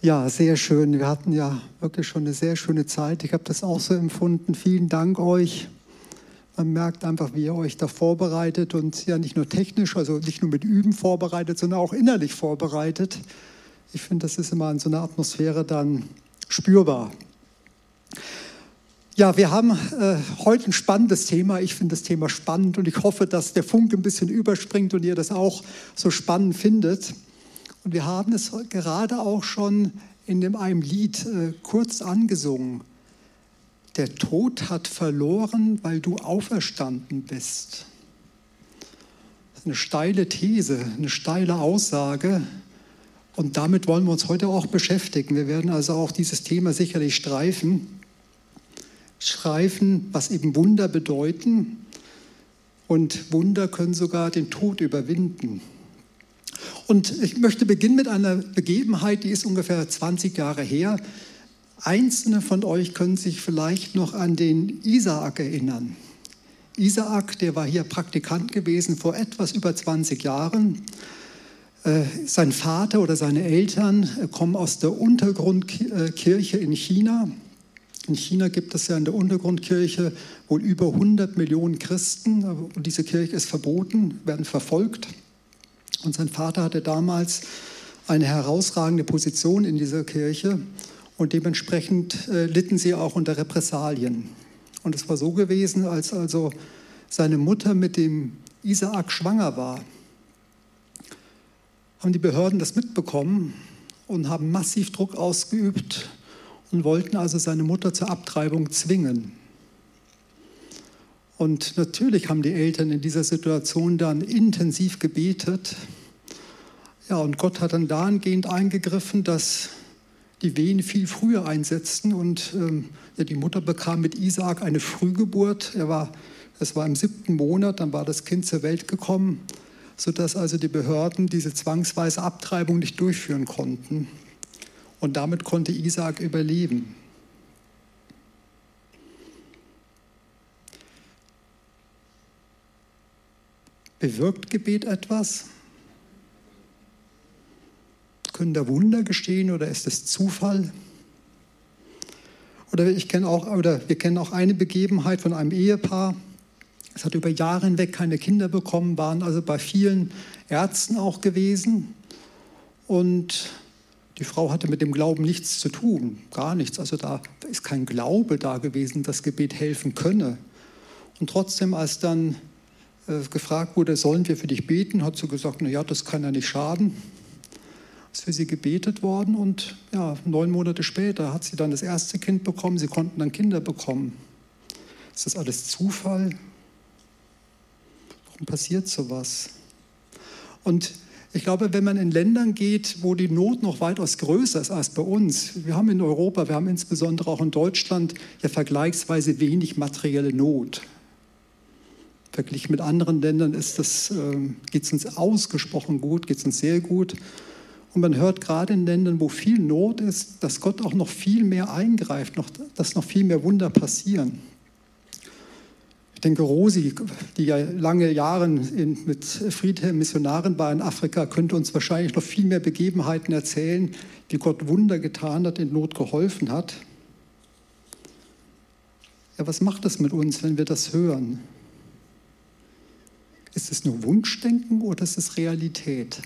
Ja, sehr schön. Wir hatten ja wirklich schon eine sehr schöne Zeit. Ich habe das auch so empfunden. Vielen Dank euch. Man merkt einfach, wie ihr euch da vorbereitet und ja nicht nur technisch, also nicht nur mit Üben vorbereitet, sondern auch innerlich vorbereitet. Ich finde, das ist immer in so einer Atmosphäre dann spürbar. Ja, wir haben heute ein spannendes Thema. Ich finde das Thema spannend und ich hoffe, dass der Funke ein bisschen überspringt und ihr das auch so spannend findet. Und wir haben es gerade auch schon in einem Lied kurz angesungen. Der Tod hat verloren, weil du auferstanden bist. Das ist eine steile These, eine steile Aussage. Und damit wollen wir uns heute auch beschäftigen. Wir werden also auch dieses Thema sicherlich streifen, was eben Wunder bedeuten. Und Wunder können sogar den Tod überwinden. Und ich möchte beginnen mit einer Begebenheit, die ist ungefähr 20 Jahre her. Einzelne von euch können sich vielleicht noch an den Isaak erinnern. Isaak, der war hier Praktikant gewesen vor etwas über 20 Jahren. Sein Vater oder seine Eltern kommen aus der Untergrundkirche in China. In China gibt es ja in der Untergrundkirche wohl über 100 Millionen Christen. Und diese Kirche ist verboten, werden verfolgt. Und sein Vater hatte damals eine herausragende Position in dieser Kirche und dementsprechend litten sie auch unter Repressalien. Und es war so gewesen, als also seine Mutter mit dem Isaak schwanger war, haben die Behörden das mitbekommen und haben massiv Druck ausgeübt und wollten also seine Mutter zur Abtreibung zwingen. Und natürlich haben die Eltern in dieser Situation dann intensiv gebetet. Ja, und Gott hat dann dahingehend eingegriffen, dass die Wehen viel früher einsetzten. Und die Mutter bekam mit Isaak eine Frühgeburt. Es war im 7. Monat, dann war das Kind zur Welt gekommen, sodass also die Behörden diese zwangsweise Abtreibung nicht durchführen konnten. Und damit konnte Isaak überleben. Bewirkt Gebet etwas? Können da Wunder geschehen oder ist es Zufall? Oder wir kennen auch eine Begebenheit von einem Ehepaar. Es hat über Jahre hinweg keine Kinder bekommen, waren also bei vielen Ärzten auch gewesen. Und die Frau hatte mit dem Glauben nichts zu tun, gar nichts. Also da ist kein Glaube da gewesen, dass Gebet helfen könne. Und trotzdem, als dann gefragt wurde, sollen wir für dich beten, hat sie gesagt, na ja, das kann ja nicht schaden. Ist für sie gebetet worden und ja, 9 Monate später hat sie dann das erste Kind bekommen, sie konnten dann Kinder bekommen. Ist das alles Zufall? Warum passiert sowas? Und ich glaube, wenn man in Ländern geht, wo die Not noch weitaus größer ist als bei uns, wir haben in Europa, wir haben insbesondere auch in Deutschland ja vergleichsweise wenig materielle Not. Verglichen mit anderen Ländern geht es uns ausgesprochen gut, geht es uns sehr gut. Und man hört gerade in Ländern, wo viel Not ist, dass Gott auch noch viel mehr eingreift, dass noch viel mehr Wunder passieren. Ich denke, Rosi, die ja lange Jahre mit Friedhelm Missionarin war in Afrika, könnte uns wahrscheinlich noch viel mehr Begebenheiten erzählen, wie Gott Wunder getan hat, in Not geholfen hat. Ja, was macht das mit uns, wenn wir das hören? Ist es nur Wunschdenken oder ist es Realität?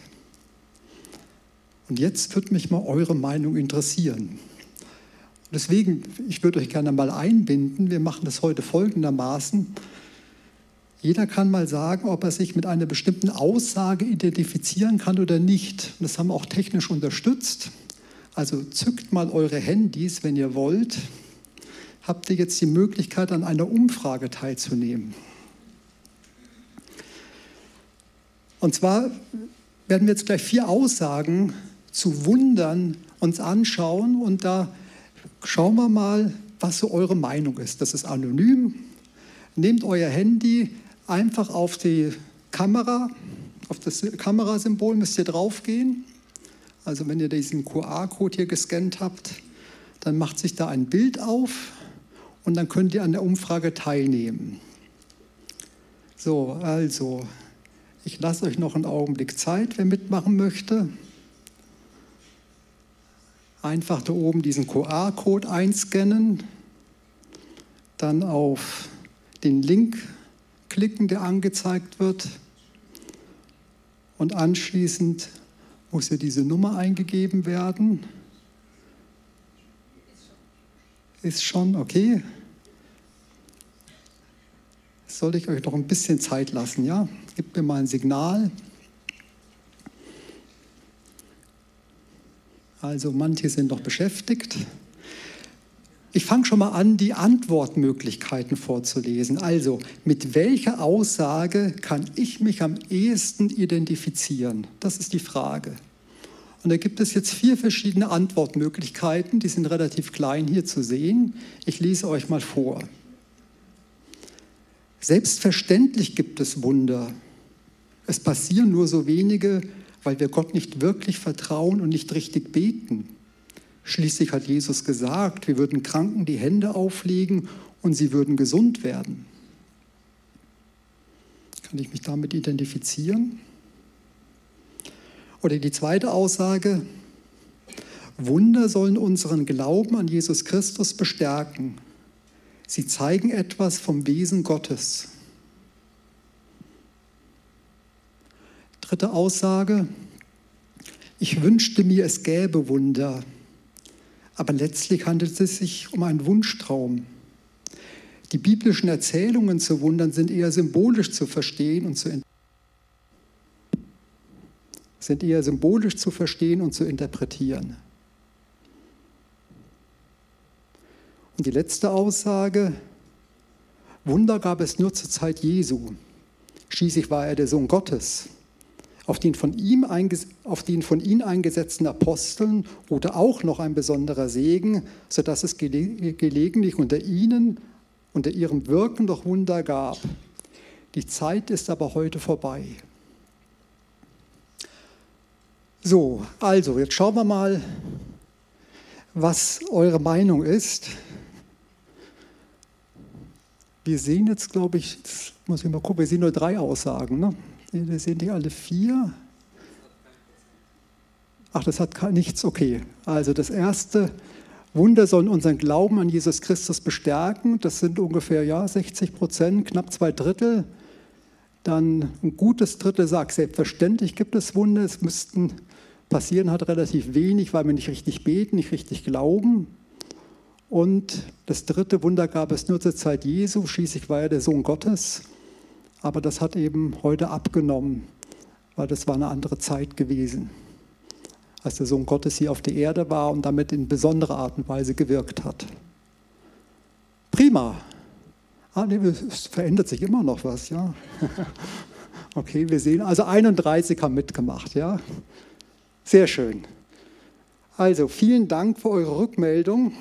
Und jetzt würde mich mal eure Meinung interessieren. Deswegen, ich würde euch gerne mal einbinden. Wir machen das heute folgendermaßen. Jeder kann mal sagen, ob er sich mit einer bestimmten Aussage identifizieren kann oder nicht. Das haben wir auch technisch unterstützt. Also zückt mal eure Handys, wenn ihr wollt. Habt ihr jetzt die Möglichkeit, an einer Umfrage teilzunehmen. Und zwar werden wir jetzt gleich 4 Aussagen zu Wundern uns anschauen und da schauen wir mal, was so eure Meinung ist. Das ist anonym. Nehmt euer Handy einfach auf die Kamera, auf das Kamerasymbol müsst ihr draufgehen. Also wenn ihr diesen QR-Code hier gescannt habt, dann macht sich da ein Bild auf und dann könnt ihr an der Umfrage teilnehmen. So, also ich lasse euch noch einen Augenblick Zeit, wer mitmachen möchte. Einfach da oben diesen QR-Code einscannen, dann auf den Link klicken, der angezeigt wird und anschließend muss ja diese Nummer eingegeben werden. Ist schon okay. Soll ich euch noch ein bisschen Zeit lassen, ja? Gebt mir mal ein Signal. Also manche sind noch beschäftigt. Ich fange schon mal an, die Antwortmöglichkeiten vorzulesen. Also, mit welcher Aussage kann ich mich am ehesten identifizieren? Das ist die Frage. Und da gibt es jetzt 4 verschiedene Antwortmöglichkeiten, die sind relativ klein hier zu sehen. Ich lese euch mal vor. Selbstverständlich gibt es Wunder. Es passieren nur so wenige, weil wir Gott nicht wirklich vertrauen und nicht richtig beten. Schließlich hat Jesus gesagt, wir würden Kranken die Hände auflegen und sie würden gesund werden. Kann ich mich damit identifizieren? Oder die zweite Aussage, Wunder sollen unseren Glauben an Jesus Christus bestärken. Sie zeigen etwas vom Wesen Gottes. Dritte Aussage, ich wünschte mir, es gäbe Wunder, aber letztlich handelt es sich um einen Wunschtraum. Die biblischen Erzählungen zu Wundern sind eher symbolisch zu verstehen und zu interpretieren. Und die letzte Aussage, Wunder gab es nur zur Zeit Jesu. Schließlich war er der Sohn Gottes. Auf den von ihm eingesetzten Aposteln ruhte auch noch ein besonderer Segen, sodass es gelegentlich unter ihnen, unter ihrem Wirken noch Wunder gab. Die Zeit ist aber heute vorbei. So, also jetzt schauen wir mal, was eure Meinung ist. Wir sehen jetzt, glaube ich, jetzt muss ich mal gucken, wir sehen nur 3 Aussagen, ne? Wir sehen die alle 4. Ach, das hat nichts, okay. Also das erste, Wunder sollen unseren Glauben an Jesus Christus bestärken. Das sind ungefähr 60%, knapp 2/3. Dann ein gutes Drittel sagt, selbstverständlich gibt es Wunder. Es müssten passieren, hat relativ wenig, weil wir nicht richtig beten, nicht richtig glauben. Und das dritte Wunder gab es nur zur Zeit Jesu. Schließlich war er der Sohn Gottes. Aber das hat eben heute abgenommen, weil das war eine andere Zeit gewesen, als der Sohn Gottes hier auf der Erde war und damit in besonderer Art und Weise gewirkt hat. Prima. Es verändert sich immer noch was, ja. Okay, wir sehen, also 31 haben mitgemacht, ja. Sehr schön. Also vielen Dank für eure Rückmeldung.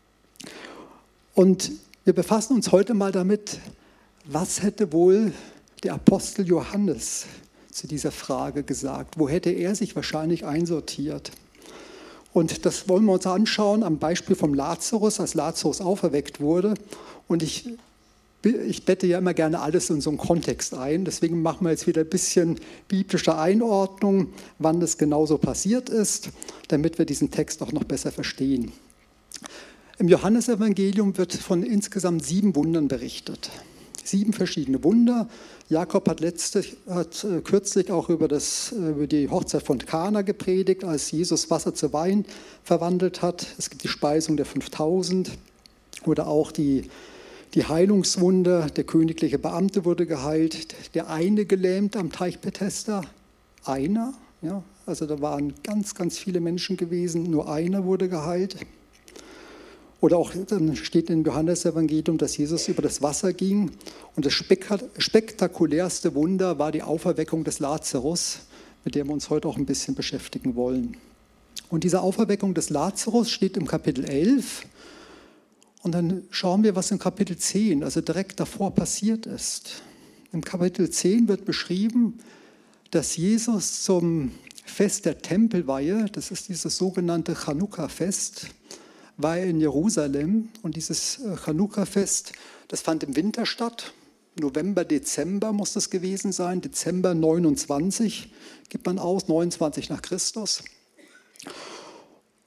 Und wir befassen uns heute mal damit, was hätte wohl der Apostel Johannes zu dieser Frage gesagt? Wo hätte er sich wahrscheinlich einsortiert? Und das wollen wir uns anschauen am Beispiel vom Lazarus, als Lazarus auferweckt wurde. Und ich bette ja immer gerne alles in so einen Kontext ein. Deswegen machen wir jetzt wieder ein bisschen biblische Einordnung, wann das genauso passiert ist, damit wir diesen Text auch noch besser verstehen. Im Johannesevangelium wird von insgesamt 7 Wundern berichtet. 7 verschiedene Wunder. Jakob hat kürzlich auch über die Hochzeit von Kana gepredigt, als Jesus Wasser zu Wein verwandelt hat. Es gibt die Speisung der 5000 oder auch die Heilungswunder. Der königliche Beamte wurde geheilt. Der eine gelähmt am Teich Bethesda. Einer, ja, also da waren ganz, ganz viele Menschen gewesen. Nur einer wurde geheilt. Oder auch dann steht im Johannesevangelium, dass Jesus über das Wasser ging. Und das spektakulärste Wunder war die Auferweckung des Lazarus, mit der wir uns heute auch ein bisschen beschäftigen wollen. Und diese Auferweckung des Lazarus steht im Kapitel 11. Und dann schauen wir, was im Kapitel 10, also direkt davor, passiert ist. Im Kapitel 10 wird beschrieben, dass Jesus zum Fest der Tempelweihe, das ist dieses sogenannte Chanukka-Fest, war er in Jerusalem. Und dieses Chanukka-Fest, das fand im Winter statt. November, Dezember muss das gewesen sein. Dezember 29 gibt man aus, 29 nach Christus.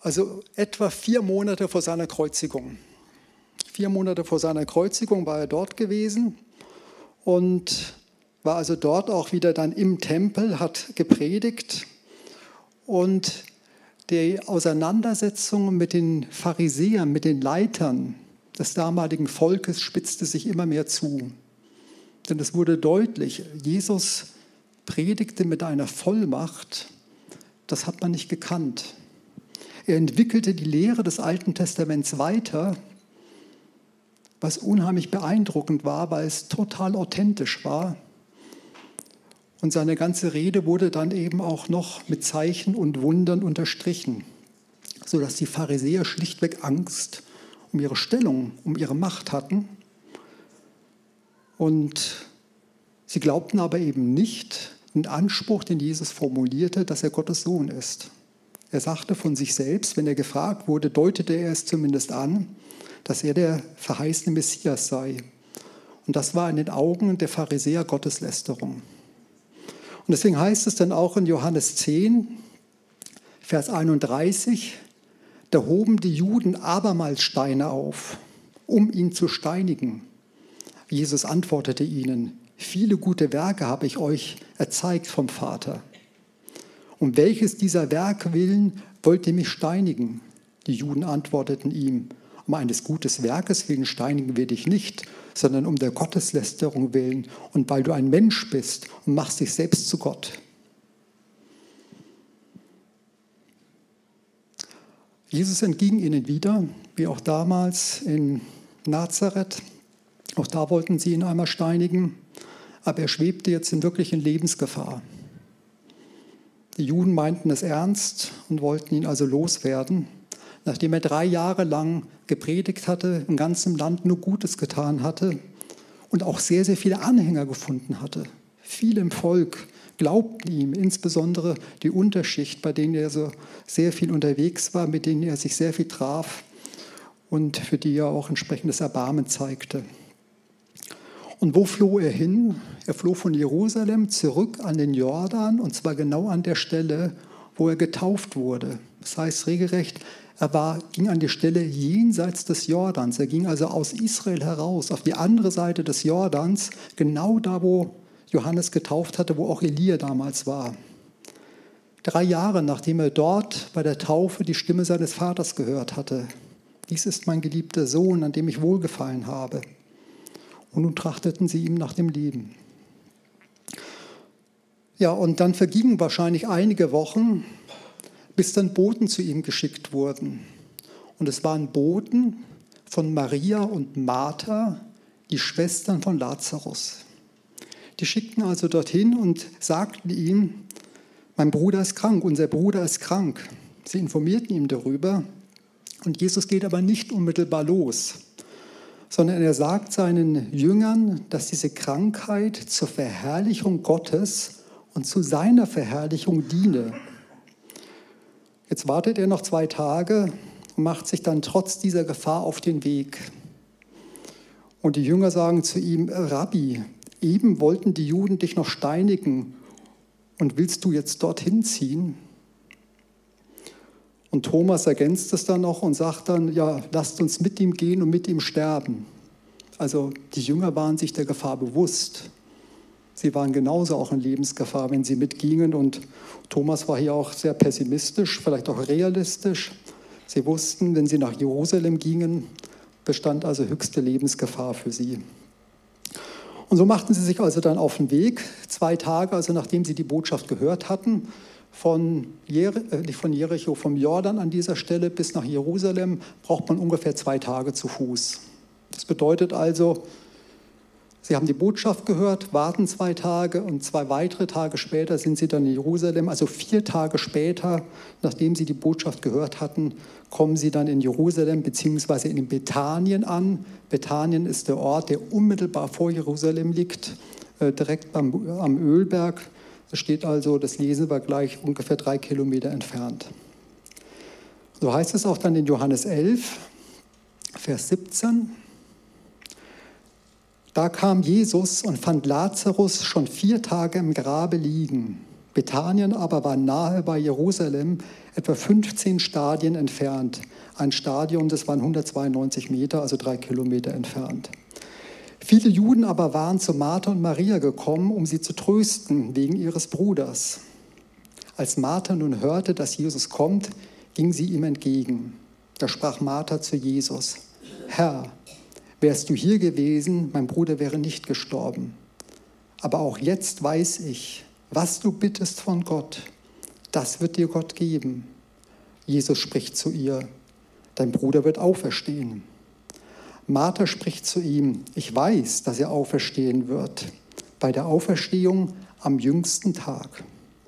Also etwa 4 Monate vor seiner Kreuzigung. 4 Monate vor seiner Kreuzigung war er dort gewesen und war also dort auch wieder dann im Tempel, hat gepredigt. Und die Auseinandersetzung mit den Pharisäern, mit den Leitern des damaligen Volkes spitzte sich immer mehr zu. Denn es wurde deutlich, Jesus predigte mit einer Vollmacht, das hat man nicht gekannt. Er entwickelte die Lehre des Alten Testaments weiter, was unheimlich beeindruckend war, weil es total authentisch war. Und seine ganze Rede wurde dann eben auch noch mit Zeichen und Wundern unterstrichen, sodass die Pharisäer schlichtweg Angst um ihre Stellung, um ihre Macht hatten. Und sie glaubten aber eben nicht den Anspruch, den Jesus formulierte, dass er Gottes Sohn ist. Er sagte von sich selbst, wenn er gefragt wurde, deutete er es zumindest an, dass er der verheißene Messias sei. Und das war in den Augen der Pharisäer Gotteslästerung. Und deswegen heißt es dann auch in Johannes 10, Vers 31, da hoben die Juden abermals Steine auf, um ihn zu steinigen. Jesus antwortete ihnen, viele gute Werke habe ich euch erzeigt vom Vater. Um welches dieser Werke willen wollt ihr mich steinigen? Die Juden antworteten ihm, um eines guten Werkes willen steinigen wir dich nicht, sondern um der Gotteslästerung willen und weil du ein Mensch bist und machst dich selbst zu Gott. Jesus entging ihnen wieder, wie auch damals in Nazareth. Auch da wollten sie ihn einmal steinigen, aber er schwebte jetzt in wirklichen Lebensgefahr. Die Juden meinten es ernst und wollten ihn also loswerden. Nachdem er 3 Jahre lang gepredigt hatte, im ganzen Land nur Gutes getan hatte und auch sehr, sehr viele Anhänger gefunden hatte. Viele im Volk glaubten ihm, insbesondere die Unterschicht, bei denen er so sehr viel unterwegs war, mit denen er sich sehr viel traf und für die er auch entsprechendes Erbarmen zeigte. Und wo floh er hin? Er floh von Jerusalem zurück an den Jordan, und zwar genau an der Stelle, wo er getauft wurde. Das heißt regelrecht, ging an die Stelle jenseits des Jordans. Er ging also aus Israel heraus, auf die andere Seite des Jordans, genau da, wo Johannes getauft hatte, wo auch Elia damals war. 3 Jahre, nachdem er dort bei der Taufe die Stimme seines Vaters gehört hatte. Dies ist mein geliebter Sohn, an dem ich wohlgefallen habe. Und nun trachteten sie ihm nach dem Leben. Ja, und dann vergingen wahrscheinlich einige Wochen, bis dann Boten zu ihm geschickt wurden. Und es waren Boten von Maria und Martha, die Schwestern von Lazarus. Die schickten also dorthin und sagten ihm, mein Bruder ist krank, unser Bruder ist krank. Sie informierten ihn darüber. Und Jesus geht aber nicht unmittelbar los, sondern er sagt seinen Jüngern, dass diese Krankheit zur Verherrlichung Gottes und zu seiner Verherrlichung diene. Jetzt wartet er noch 2 Tage und macht sich dann trotz dieser Gefahr auf den Weg. Und die Jünger sagen zu ihm, Rabbi, eben wollten die Juden dich noch steinigen und willst du jetzt dorthin ziehen? Und Thomas ergänzt es dann noch und sagt dann, ja, lasst uns mit ihm gehen und mit ihm sterben. Also die Jünger waren sich der Gefahr bewusst. Sie waren genauso auch in Lebensgefahr, wenn sie mitgingen. Und Thomas war hier auch sehr pessimistisch, vielleicht auch realistisch. Sie wussten, wenn sie nach Jerusalem gingen, bestand also höchste Lebensgefahr für sie. Und so machten sie sich also dann auf den Weg, 2 Tage, also nachdem sie die Botschaft gehört hatten, von Jericho, vom Jordan an dieser Stelle bis nach Jerusalem, braucht man ungefähr 2 Tage zu Fuß. Das bedeutet also, sie haben die Botschaft gehört, warten 2 Tage und 2 weitere Tage später sind sie dann in Jerusalem. Also 4 Tage später, nachdem sie die Botschaft gehört hatten, kommen sie dann in Jerusalem bzw. in Bethanien an. Bethanien ist der Ort, der unmittelbar vor Jerusalem liegt, direkt am Ölberg. Das steht also, das lesen wir gleich, ungefähr 3 Kilometer entfernt. So heißt es auch dann in Johannes 11, Vers 17. Da kam Jesus und fand Lazarus schon 4 Tage im Grabe liegen. Bethanien aber war nahe bei Jerusalem, etwa 15 Stadien entfernt. Ein Stadion, das waren 192 Meter, also 3 Kilometer entfernt. Viele Juden aber waren zu Martha und Maria gekommen, um sie zu trösten wegen ihres Bruders. Als Martha nun hörte, dass Jesus kommt, ging sie ihm entgegen. Da sprach Martha zu Jesus: Herr, wärst du hier gewesen, mein Bruder wäre nicht gestorben. Aber auch jetzt weiß ich, was du bittest von Gott, das wird dir Gott geben. Jesus spricht zu ihr: Dein Bruder wird auferstehen. Martha spricht zu ihm: Ich weiß, dass er auferstehen wird, bei der Auferstehung am jüngsten Tag.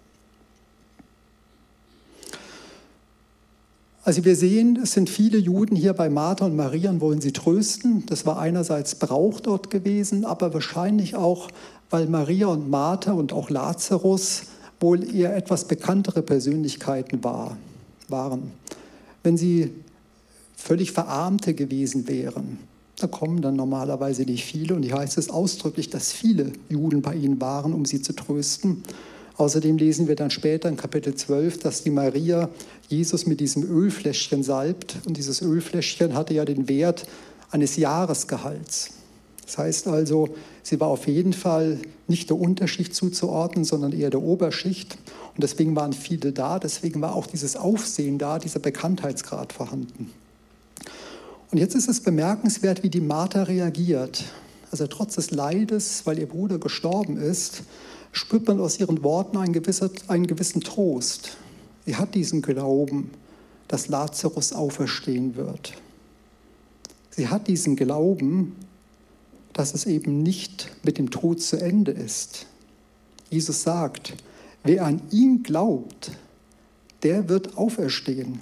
Also wir sehen, es sind viele Juden hier bei Martha und Maria und wollen sie trösten. Das war einerseits Brauch dort gewesen, aber wahrscheinlich auch, weil Maria und Martha und auch Lazarus wohl eher etwas bekanntere Persönlichkeiten waren. Wenn sie völlig Verarmte gewesen wären, da kommen dann normalerweise nicht viele. Und hier heißt es ausdrücklich, dass viele Juden bei ihnen waren, um sie zu trösten. Außerdem lesen wir dann später in Kapitel 12, dass die Maria Jesus mit diesem Ölfläschchen salbt. Und dieses Ölfläschchen hatte ja den Wert eines Jahresgehalts. Das heißt also, sie war auf jeden Fall nicht der Unterschicht zuzuordnen, sondern eher der Oberschicht. Und deswegen waren viele da, deswegen war auch dieses Aufsehen da, dieser Bekanntheitsgrad vorhanden. Und jetzt ist es bemerkenswert, wie die Martha reagiert. Also trotz des Leides, weil ihr Bruder gestorben ist, spürt man aus ihren Worten einen gewissen Trost. Sie hat diesen Glauben, dass Lazarus auferstehen wird. Sie hat diesen Glauben, dass es eben nicht mit dem Tod zu Ende ist. Jesus sagt, wer an ihn glaubt, der wird auferstehen.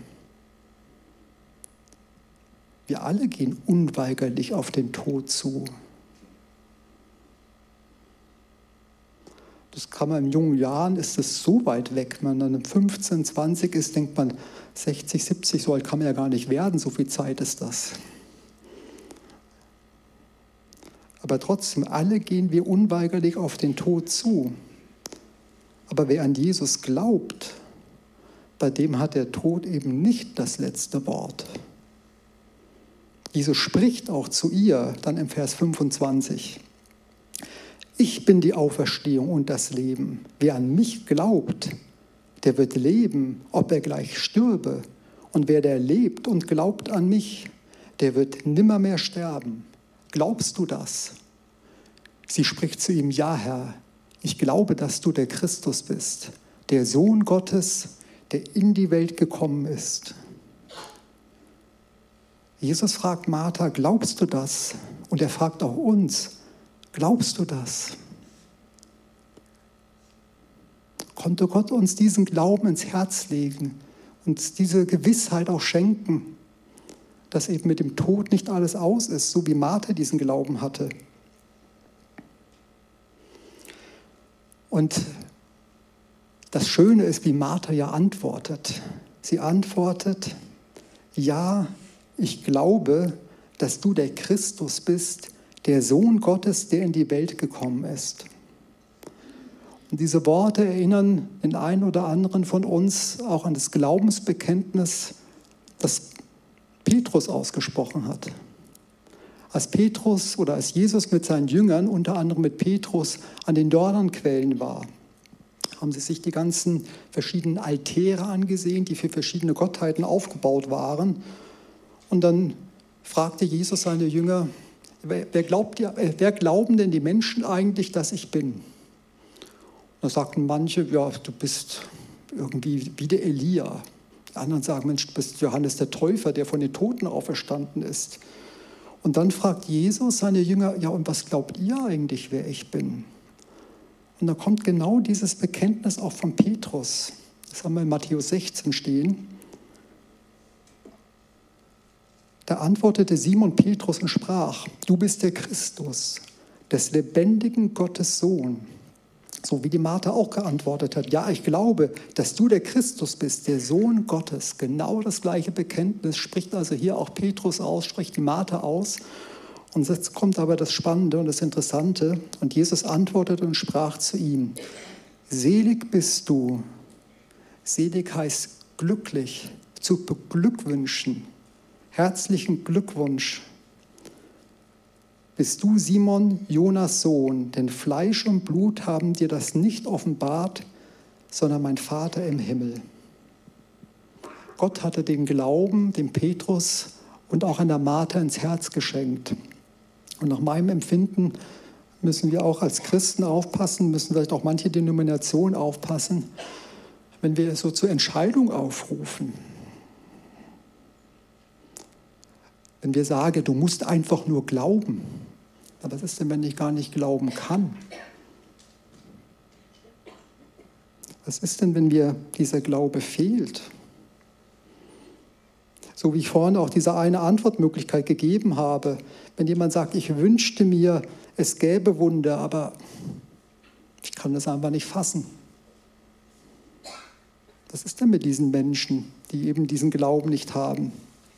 Wir alle gehen unweigerlich auf den Tod zu. Das kann man in jungen Jahren, ist es so weit weg. Wenn man dann 15, 20 ist, denkt man, 60, 70, so alt kann man ja gar nicht werden, so viel Zeit ist das. Aber trotzdem, alle gehen wir unweigerlich auf den Tod zu. Aber wer an Jesus glaubt, bei dem hat der Tod eben nicht das letzte Wort. Jesus spricht auch zu ihr, dann im Vers 25. Ich bin die Auferstehung und das Leben. Wer an mich glaubt, der wird leben, ob er gleich stürbe. Und wer der lebt und glaubt an mich, der wird nimmermehr sterben. Glaubst du das? Sie spricht zu ihm, ja Herr, ich glaube, dass du der Christus bist, der Sohn Gottes, der in die Welt gekommen ist. Jesus fragt Martha, glaubst du das? Und er fragt auch uns, glaubst du das? Konnte Gott uns diesen Glauben ins Herz legen und diese Gewissheit auch schenken, dass eben mit dem Tod nicht alles aus ist, so wie Martha diesen Glauben hatte. Und das Schöne ist, wie Martha ja antwortet. Sie antwortet, ja, ich glaube, dass du der Christus bist, der Sohn Gottes, der in die Welt gekommen ist. Und diese Worte erinnern den einen oder anderen von uns auch an das Glaubensbekenntnis, das Petrus ausgesprochen hat. Als Petrus oder als Jesus mit seinen Jüngern, unter anderem mit Petrus, an den Jordanquellen war, haben sie sich die ganzen verschiedenen Altäre angesehen, die für verschiedene Gottheiten aufgebaut waren. Und dann fragte Jesus seine Jünger, wer glauben denn die Menschen eigentlich, dass ich bin? Da sagten manche, ja, du bist irgendwie wie der Elia. Die anderen sagen, Mensch, du bist Johannes der Täufer, der von den Toten auferstanden ist. Und dann fragt Jesus seine Jünger, ja, und was glaubt ihr eigentlich, wer ich bin? Und da kommt genau dieses Bekenntnis auch von Petrus. Das haben wir in Matthäus 16 stehen. Da antwortete Simon Petrus und sprach, du bist der Christus, des lebendigen Gottes Sohn. So wie die Martha auch geantwortet hat, ja, ich glaube, dass du der Christus bist, der Sohn Gottes. Genau das gleiche Bekenntnis spricht also hier auch Petrus aus, spricht die Martha aus. Und jetzt kommt aber das Spannende und das Interessante. Und Jesus antwortete und sprach zu ihm, Selig bist du. Selig heißt glücklich, zu beglückwünschen. Herzlichen Glückwunsch. Bist du Simon, Jonas Sohn, denn Fleisch und Blut haben dir das nicht offenbart, sondern mein Vater im Himmel. Gott hatte den Glauben, dem Petrus und auch an der Martha ins Herz geschenkt. Und nach meinem Empfinden müssen wir auch als Christen aufpassen, müssen vielleicht auch manche Denominationen aufpassen, wenn wir so zur Entscheidung aufrufen. Wenn wir sagen, du musst einfach nur glauben. Aber was ist denn, wenn ich gar nicht glauben kann? Was ist denn, wenn mir dieser Glaube fehlt? So wie ich vorhin auch diese eine Antwortmöglichkeit gegeben habe. Wenn jemand sagt, ich wünschte mir, es gäbe Wunder, aber ich kann das einfach nicht fassen. Was ist denn mit diesen Menschen, die eben diesen Glauben nicht haben?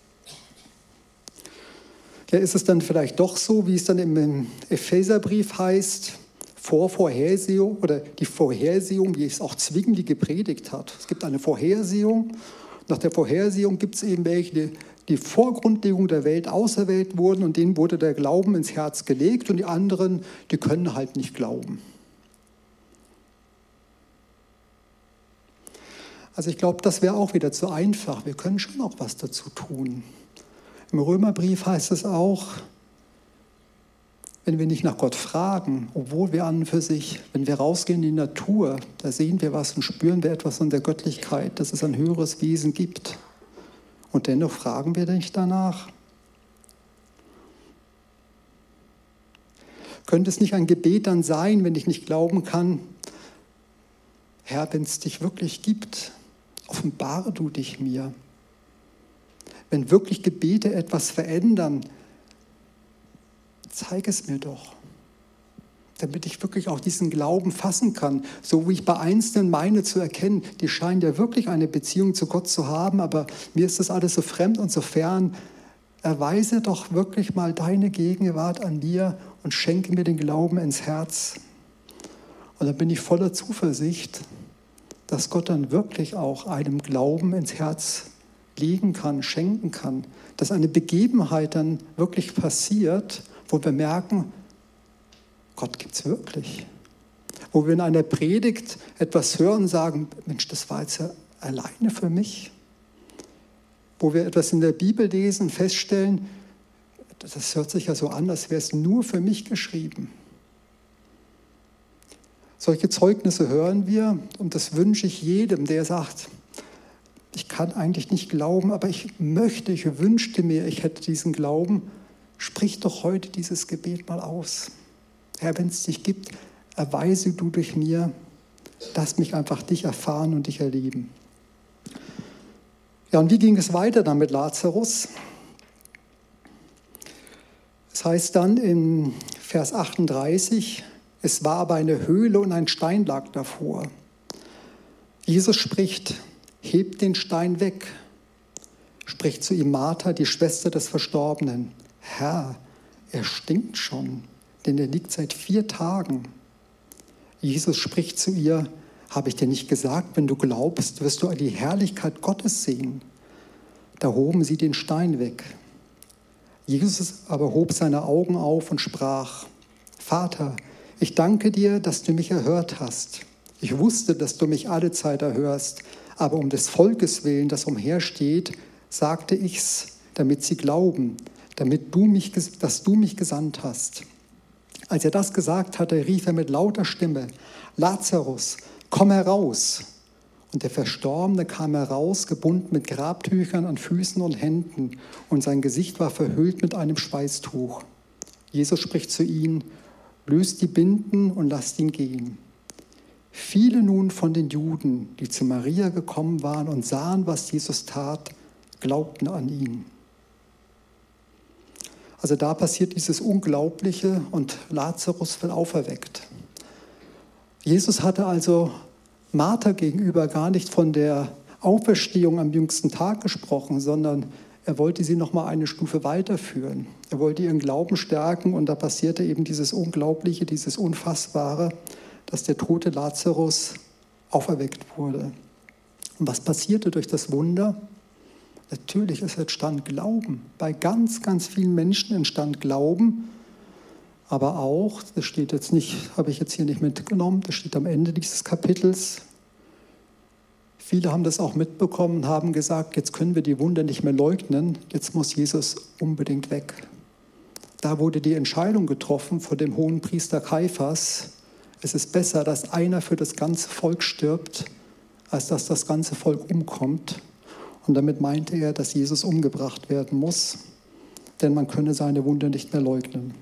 Ja, ist es dann vielleicht doch so, wie es dann im Epheserbrief heißt, Vorhersehung oder die Vorhersehung, wie es auch Zwingli gepredigt hat. Es gibt eine Vorhersehung. Nach der Vorhersehung gibt es eben welche, die vor Grundlegung der Welt auserwählt wurden und denen wurde der Glauben ins Herz gelegt und die anderen, die können halt nicht glauben. Also ich glaube, das wäre auch wieder zu einfach. Wir können schon auch was dazu tun. Im Römerbrief heißt es auch, wenn wir nicht nach Gott fragen, obwohl wir an und für sich, wenn wir rausgehen in die Natur, da sehen wir was und spüren wir etwas von der Göttlichkeit, dass es ein höheres Wesen gibt. Und dennoch fragen wir nicht danach. Könnte es nicht ein Gebet dann sein, wenn ich nicht glauben kann, Herr, wenn es dich wirklich gibt, offenbare du dich mir. Wenn wirklich Gebete etwas verändern, zeig es mir doch, damit ich wirklich auch diesen Glauben fassen kann, so wie ich bei Einzelnen meine zu erkennen, die scheinen ja wirklich eine Beziehung zu Gott zu haben, aber mir ist das alles so fremd und so fern. Erweise doch wirklich mal deine Gegenwart an mir und schenke mir den Glauben ins Herz. Und dann bin ich voller Zuversicht, dass Gott dann wirklich auch einem Glauben ins Herz legen kann, schenken kann, dass eine Begebenheit dann wirklich passiert, wo wir merken, Gott gibt es wirklich. Wo wir in einer Predigt etwas hören und sagen, Mensch, das war jetzt ja alleine für mich. Wo wir etwas in der Bibel lesen und feststellen, das hört sich ja so an, als wäre es nur für mich geschrieben. Solche Zeugnisse hören wir und das wünsche ich jedem, der sagt, ich kann eigentlich nicht glauben, aber ich wünschte mir, ich hätte diesen Glauben. Sprich doch heute dieses Gebet mal aus. Herr, wenn es dich gibt, erweise du durch mir, lass mich einfach dich erfahren und dich erleben. Ja, und wie ging es weiter dann mit Lazarus? Es heißt dann in Vers 38, es war aber eine Höhle und ein Stein lag davor. Jesus spricht, hebt den Stein weg, spricht zu ihm Martha, die Schwester des Verstorbenen. Herr, er stinkt schon, denn er liegt seit 4 Tagen. Jesus spricht zu ihr, habe ich dir nicht gesagt, wenn du glaubst, wirst du die Herrlichkeit Gottes sehen. Da hoben sie den Stein weg. Jesus aber hob seine Augen auf und sprach, Vater, ich danke dir, dass du mich erhört hast. Ich wusste, dass du mich alle Zeit erhörst, aber um des Volkes willen, das umhersteht, sagte ich's, damit sie glauben, dass du mich gesandt hast. Als er das gesagt hatte, rief er mit lauter Stimme, Lazarus, komm heraus. Und der Verstorbene kam heraus, gebunden mit Grabtüchern an Füßen und Händen, und sein Gesicht war verhüllt mit einem Schweißtuch. Jesus spricht zu ihnen, löst die Binden und lasst ihn gehen. Viele nun von den Juden, die zu Maria gekommen waren und sahen, was Jesus tat, glaubten an ihn. Also da passiert dieses Unglaubliche und Lazarus wird auferweckt. Jesus hatte also Martha gegenüber gar nicht von der Auferstehung am jüngsten Tag gesprochen, sondern er wollte sie noch mal eine Stufe weiterführen. Er wollte ihren Glauben stärken und da passierte eben dieses Unglaubliche, dieses Unfassbare, dass der tote Lazarus auferweckt wurde. Und was passierte durch das Wunder? Natürlich, es entstand Glauben. Bei ganz, ganz vielen Menschen entstand Glauben. Aber auch, das steht jetzt nicht, habe ich jetzt hier nicht mitgenommen, das steht am Ende dieses Kapitels. Viele haben das auch mitbekommen und haben gesagt, jetzt können wir die Wunder nicht mehr leugnen, jetzt muss Jesus unbedingt weg. Da wurde die Entscheidung getroffen von dem Hohenpriester Kaiphas, es ist besser, dass einer für das ganze Volk stirbt, als dass das ganze Volk umkommt. Und damit meinte er, dass Jesus umgebracht werden muss, denn man könne seine Wunder nicht mehr leugnen.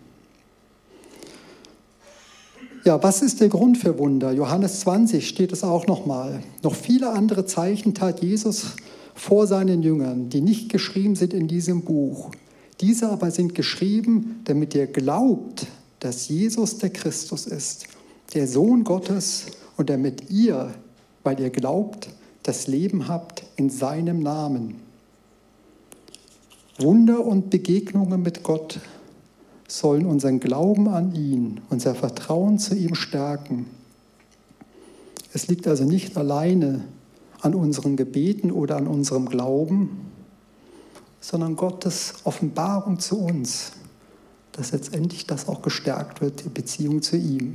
Ja, was ist der Grund für Wunder? Johannes 20 steht es auch nochmal. Noch viele andere Zeichen tat Jesus vor seinen Jüngern, die nicht geschrieben sind in diesem Buch. Diese aber sind geschrieben, damit ihr glaubt, dass Jesus der Christus ist, der Sohn Gottes, und damit ihr, weil ihr glaubt, das Leben habt in seinem Namen. Wunder und Begegnungen mit Gott sollen unseren Glauben an ihn, unser Vertrauen zu ihm stärken. Es liegt also nicht alleine an unseren Gebeten oder an unserem Glauben, sondern Gottes Offenbarung zu uns, dass letztendlich das auch gestärkt wird, die Beziehung zu ihm.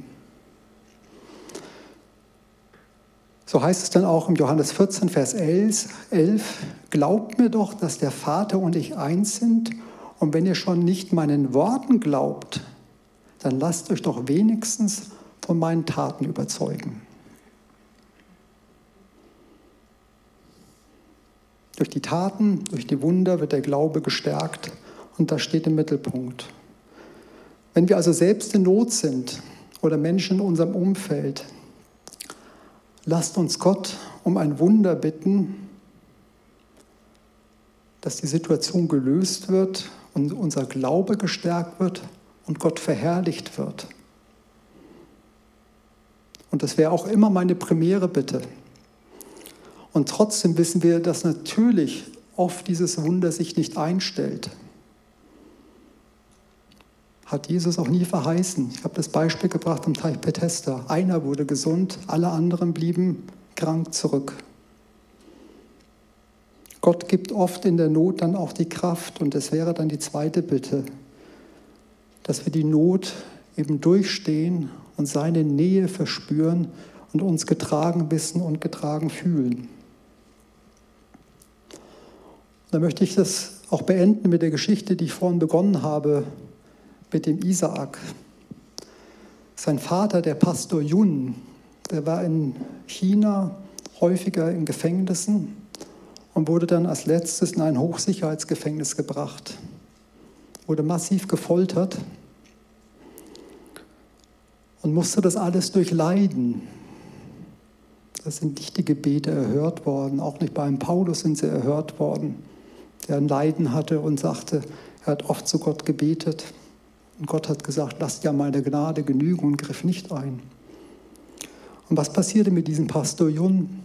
So heißt es dann auch im Johannes 14, Vers 11, glaubt mir doch, dass der Vater und ich eins sind. Und wenn ihr schon nicht meinen Worten glaubt, dann lasst euch doch wenigstens von meinen Taten überzeugen. Durch die Taten, durch die Wunder wird der Glaube gestärkt und das steht im Mittelpunkt. Wenn wir also selbst in Not sind oder Menschen in unserem Umfeld, lasst uns Gott um ein Wunder bitten, dass die Situation gelöst wird und unser Glaube gestärkt wird und Gott verherrlicht wird. Und das wäre auch immer meine primäre Bitte. Und trotzdem wissen wir, dass natürlich oft dieses Wunder sich nicht einstellt. Hat Jesus auch nie verheißen. Ich habe das Beispiel gebracht am Teich Bethesda. Einer wurde gesund, alle anderen blieben krank zurück. Gott gibt oft in der Not dann auch die Kraft und das wäre dann die zweite Bitte, dass wir die Not eben durchstehen und seine Nähe verspüren und uns getragen wissen und getragen fühlen. Dann möchte ich das auch beenden mit der Geschichte, die ich vorhin begonnen habe, mit dem Isaak. Sein Vater, der Pastor Yun, der war in China häufiger in Gefängnissen und wurde dann als letztes in ein Hochsicherheitsgefängnis gebracht. Wurde massiv gefoltert und musste das alles durchleiden. Da sind nicht die Gebete erhört worden, auch nicht beim Paulus sind sie erhört worden, der ein Leiden hatte und sagte, er hat oft zu Gott gebetet. Und Gott hat gesagt, lasst ja meine Gnade genügen und griff nicht ein. Und was passierte mit diesem Pastor Yun?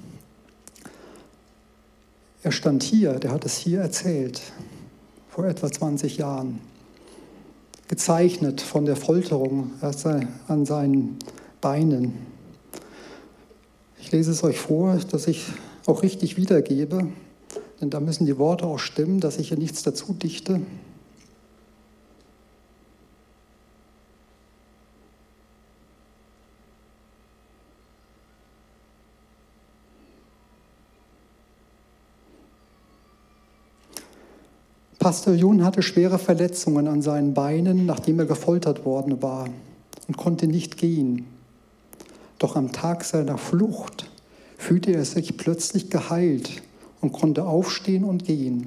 Er stand hier, der hat es hier erzählt, vor etwa 20 Jahren. Gezeichnet von der Folterung an seinen Beinen. Ich lese es euch vor, dass ich auch richtig wiedergebe, denn da müssen die Worte auch stimmen, dass ich hier nichts dazu dichte. Pastor Yun hatte schwere Verletzungen an seinen Beinen, nachdem er gefoltert worden war und konnte nicht gehen. Doch am Tag seiner Flucht fühlte er sich plötzlich geheilt und konnte aufstehen und gehen.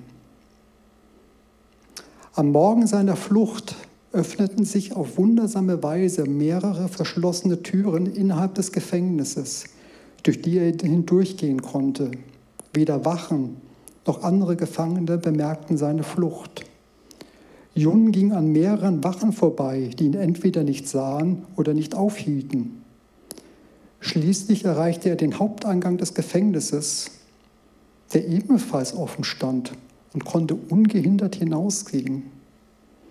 Am Morgen seiner Flucht öffneten sich auf wundersame Weise mehrere verschlossene Türen innerhalb des Gefängnisses, durch die er hindurchgehen konnte. Weder Wachen noch andere Gefangene bemerkten seine Flucht. Yun ging an mehreren Wachen vorbei, die ihn entweder nicht sahen oder nicht aufhielten. Schließlich erreichte er den Haupteingang des Gefängnisses, der ebenfalls offen stand und konnte ungehindert hinausgehen.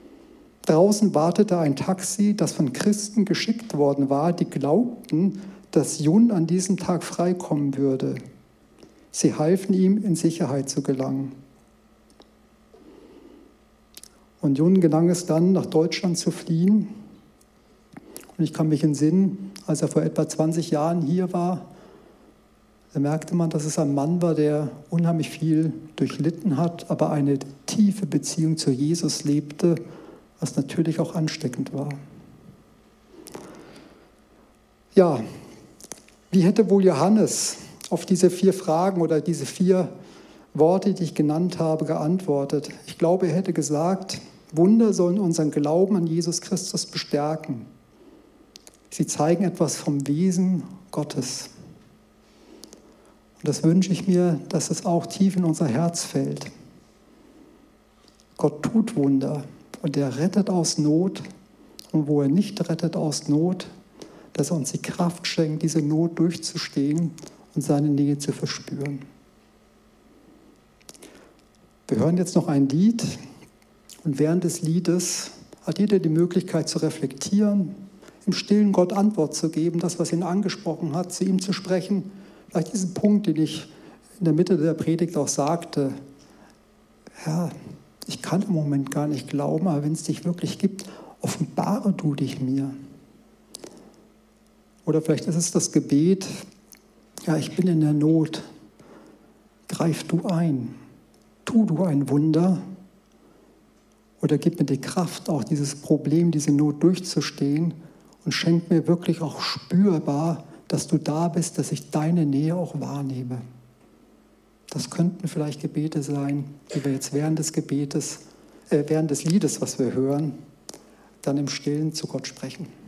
Draußen wartete ein Taxi, das von Christen geschickt worden war, die glaubten, dass Jun an diesem Tag freikommen würde. Sie halfen ihm, in Sicherheit zu gelangen. Und Jun gelang es dann, nach Deutschland zu fliehen. Und ich kann mich entsinnen, als er vor etwa 20 Jahren hier war, da merkte man, dass es ein Mann war, der unheimlich viel durchlitten hat, aber eine tiefe Beziehung zu Jesus lebte, was natürlich auch ansteckend war. Ja, wie hätte wohl Johannes auf diese 4 Fragen oder diese 4 Worte, die ich genannt habe, geantwortet? Ich glaube, er hätte gesagt, Wunder sollen unseren Glauben an Jesus Christus bestärken. Sie zeigen etwas vom Wesen Gottes. Und das wünsche ich mir, dass es auch tief in unser Herz fällt. Gott tut Wunder und er rettet aus Not. Und wo er nicht rettet aus Not, dass er uns die Kraft schenkt, diese Not durchzustehen und seine Nähe zu verspüren. Wir hören jetzt noch ein Lied und während des Liedes hat jeder die Möglichkeit zu reflektieren, im Stillen Gott Antwort zu geben, das, was ihn angesprochen hat, zu ihm zu sprechen. Vielleicht diesen Punkt, den ich in der Mitte der Predigt auch sagte, Herr, ich kann im Moment gar nicht glauben, aber wenn es dich wirklich gibt, offenbare du dich mir. Oder vielleicht ist es das Gebet, ja, ich bin in der Not, greif du ein, tu du ein Wunder oder gib mir die Kraft, auch dieses Problem, diese Not durchzustehen und schenk mir wirklich auch spürbar, dass du da bist, dass ich deine Nähe auch wahrnehme. Das könnten vielleicht Gebete sein, die wir jetzt während des Liedes, was wir hören, dann im Stillen zu Gott sprechen.